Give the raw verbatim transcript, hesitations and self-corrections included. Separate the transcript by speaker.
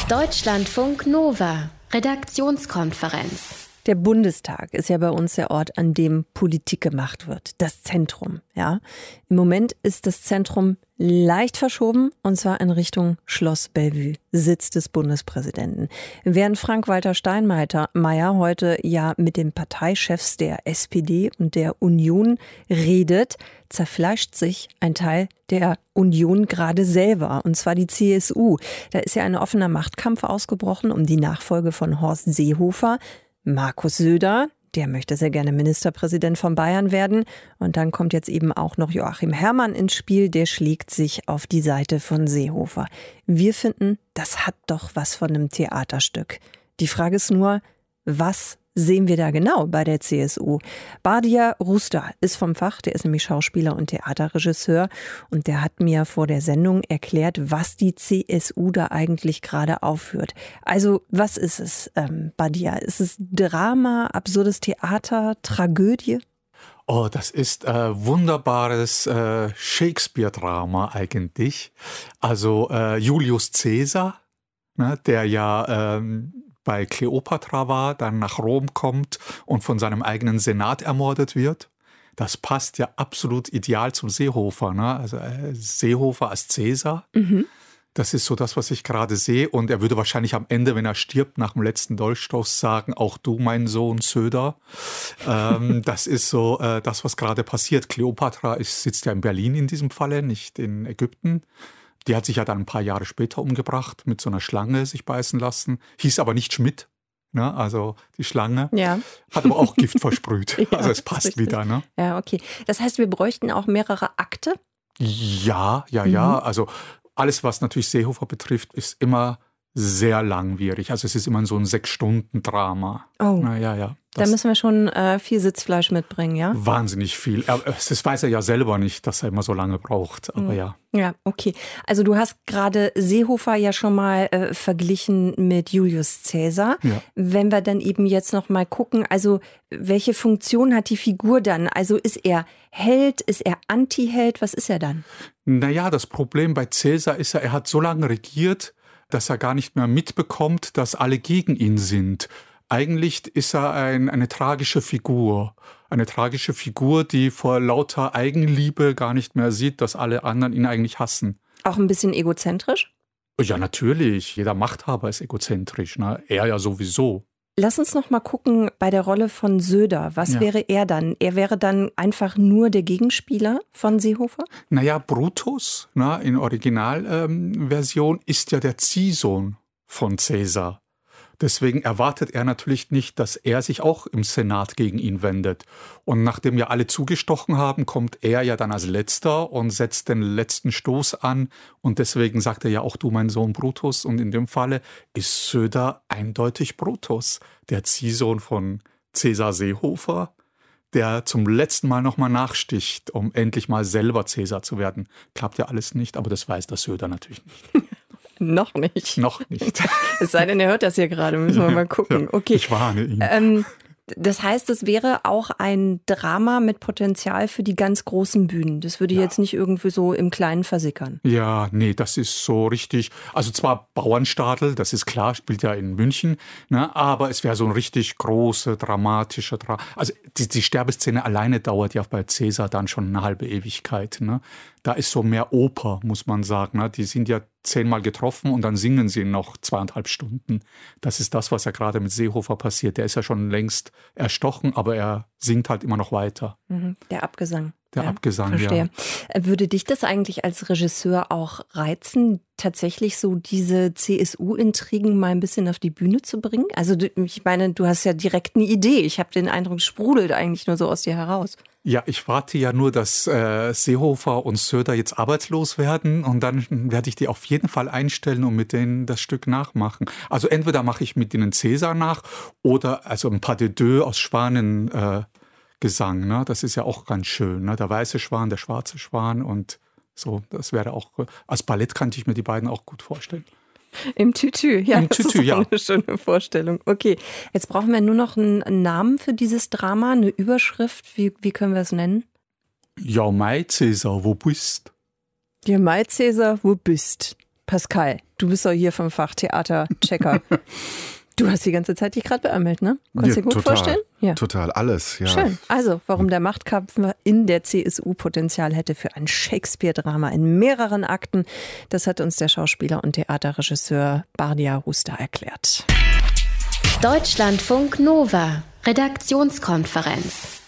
Speaker 1: Deutschlandfunk Nova, Redaktionskonferenz.
Speaker 2: Der Bundestag ist ja bei uns der Ort, an dem Politik gemacht wird. Das Zentrum, ja. Im Moment ist das Zentrum leicht verschoben, und zwar in Richtung Schloss Bellevue, Sitz des Bundespräsidenten. Während Frank-Walter Steinmeier heute ja mit den Parteichefs der S P D und der Union redet, zerfleischt sich ein Teil der Union gerade selber, und zwar die C S U. Da ist ja ein offener Machtkampf ausgebrochen um die Nachfolge von Horst Seehofer. Markus Söder, der möchte sehr gerne Ministerpräsident von Bayern werden. Und dann kommt jetzt eben auch noch Joachim Herrmann ins Spiel, der schlägt sich auf die Seite von Seehofer. Wir finden, das hat doch was von einem Theaterstück. Die Frage ist nur, was sehen wir da genau bei der C S U? Badia Rusta ist vom Fach, der ist nämlich Schauspieler und Theaterregisseur, und der hat mir vor der Sendung erklärt, was die C S U da eigentlich gerade aufführt. Also was ist es, ähm, Badia? Ist es Drama, absurdes Theater, Tragödie?
Speaker 3: Oh, das ist äh, wunderbares äh, Shakespeare-Drama eigentlich. Also äh, Julius Caesar, ne, der ja ähm, bei Kleopatra war, dann nach Rom kommt und von seinem eigenen Senat ermordet wird. Das passt ja absolut ideal zum Seehofer, ne? Also äh, Seehofer als Cäsar. Mhm. Das ist so das, was ich gerade sehe. Und er würde wahrscheinlich am Ende, wenn er stirbt, nach dem letzten Dolchstoß sagen, auch du, mein Sohn Söder. ähm, das ist so äh, das, was gerade passiert. Kleopatra ist, sitzt ja in Berlin in diesem Falle, nicht in Ägypten. Die hat sich ja dann ein paar Jahre später umgebracht, mit so einer Schlange sich beißen lassen. Hieß aber nicht Schmidt, ne? Also die Schlange. Ja. Hat aber auch Gift versprüht. Ja, also es passt wieder. Ne?
Speaker 2: Ja, okay. Das heißt, wir bräuchten auch mehrere Akte?
Speaker 3: Ja, ja, mhm. ja. Also alles, was natürlich Seehofer betrifft, ist immer sehr langwierig. Also es ist immer so ein Sechs-Stunden-Drama.
Speaker 2: Oh,
Speaker 3: Na, ja, ja.
Speaker 2: Da müssen wir schon äh, viel Sitzfleisch mitbringen, ja?
Speaker 3: Wahnsinnig viel. Er, das weiß er ja selber nicht, dass er immer so lange braucht, aber mhm. ja.
Speaker 2: Ja, okay. Also du hast gerade Seehofer ja schon mal äh, verglichen mit Julius Caesar. Ja. Wenn wir dann eben jetzt noch mal gucken, also welche Funktion hat die Figur dann? Also ist er Held, ist er Anti-Held, was ist er dann?
Speaker 3: Naja, das Problem bei Caesar ist ja, er hat so lange regiert, dass er gar nicht mehr mitbekommt, dass alle gegen ihn sind. Eigentlich ist er ein, eine tragische Figur. Eine tragische Figur, die vor lauter Eigenliebe gar nicht mehr sieht, dass alle anderen ihn eigentlich hassen.
Speaker 2: Auch ein bisschen egozentrisch?
Speaker 3: Ja, natürlich. Jeder Machthaber ist egozentrisch. Ne? Er ja sowieso.
Speaker 2: Lass uns noch mal gucken bei der Rolle von Söder. Was ja. wäre er dann? Er wäre dann einfach nur der Gegenspieler von Seehofer?
Speaker 3: Naja, Brutus, na, in Originalversion, ähm, ist ja der Ziehsohn von Caesar. Deswegen erwartet er natürlich nicht, dass er sich auch im Senat gegen ihn wendet. Und nachdem ja alle zugestochen haben, kommt er ja dann als Letzter und setzt den letzten Stoß an. Und deswegen sagt er ja auch, du, mein Sohn Brutus. Und in dem Falle ist Söder eindeutig Brutus, der Ziehsohn von Cäsar Seehofer, der zum letzten Mal nochmal nachsticht, um endlich mal selber Cäsar zu werden. Klappt ja alles nicht, aber das weiß der Söder natürlich nicht.
Speaker 2: Noch nicht.
Speaker 3: Noch nicht.
Speaker 2: Es sei denn, er hört das hier gerade, müssen wir mal gucken. Okay.
Speaker 3: Ich warne ihn.
Speaker 2: Ähm, das heißt, es wäre auch ein Drama mit Potenzial für die ganz großen Bühnen. Das würde ja. jetzt nicht irgendwie so im Kleinen versickern.
Speaker 3: Ja, nee, das ist so richtig. Also zwar Bauernstadel, das ist klar, spielt ja in München, ne, aber es wäre so ein richtig große, dramatischer Drama. Also die, die Sterbeszene alleine dauert ja bei Cäsar dann schon eine halbe Ewigkeit. Ne? Da ist so mehr Oper, muss man sagen. Ne? Die sind ja zehnmal getroffen und dann singen sie noch zweieinhalb Stunden. Das ist das, was ja gerade mit Seehofer passiert. Der ist ja schon längst erstochen, aber er singt halt immer noch weiter.
Speaker 2: Mhm, der Abgesang.
Speaker 3: Der
Speaker 2: ja,
Speaker 3: Abgesang,
Speaker 2: verstehe.
Speaker 3: ja.
Speaker 2: Würde dich das eigentlich als Regisseur auch reizen, tatsächlich so diese C S U-Intrigen mal ein bisschen auf die Bühne zu bringen? Also ich meine, du hast ja direkt eine Idee. Ich habe den Eindruck, es sprudelt eigentlich nur so aus dir heraus.
Speaker 3: Ja, ich warte ja nur, dass äh, Seehofer und Söder jetzt arbeitslos werden und dann werde ich die auf jeden Fall einstellen und mit denen das Stück nachmachen. Also entweder mache ich mit denen Cäsar nach oder also ein Pas de deux aus Schwanen äh, Gesang, ne? Das ist ja auch ganz schön, ne? Der weiße Schwan, der schwarze Schwan und so, das wäre auch, als Ballett kannte ich mir die beiden auch gut vorstellen.
Speaker 2: Im Tütü, ja,
Speaker 3: Im
Speaker 2: das
Speaker 3: Tütü,
Speaker 2: ist
Speaker 3: ja.
Speaker 2: eine schöne Vorstellung. Okay, jetzt brauchen wir nur noch einen Namen für dieses Drama, eine Überschrift. Wie, wie können wir es nennen?
Speaker 3: Ja, Mai Cäsar, wo bist?
Speaker 2: Ja, Mai Cäsar, wo bist? Pascal, du bist doch hier vom Fach Theaterchecker. Du hast die ganze Zeit dich gerade beömmelt, ne? Kannst du
Speaker 4: ja,
Speaker 2: dir gut
Speaker 4: total,
Speaker 2: vorstellen? Ja,
Speaker 4: total, alles. Ja.
Speaker 2: Schön. Also, warum der Machtkampf in der C S U Potenzial hätte für ein Shakespeare-Drama in mehreren Akten, das hat uns der Schauspieler und Theaterregisseur Bardia Ruster erklärt.
Speaker 1: Deutschlandfunk Nova, Redaktionskonferenz.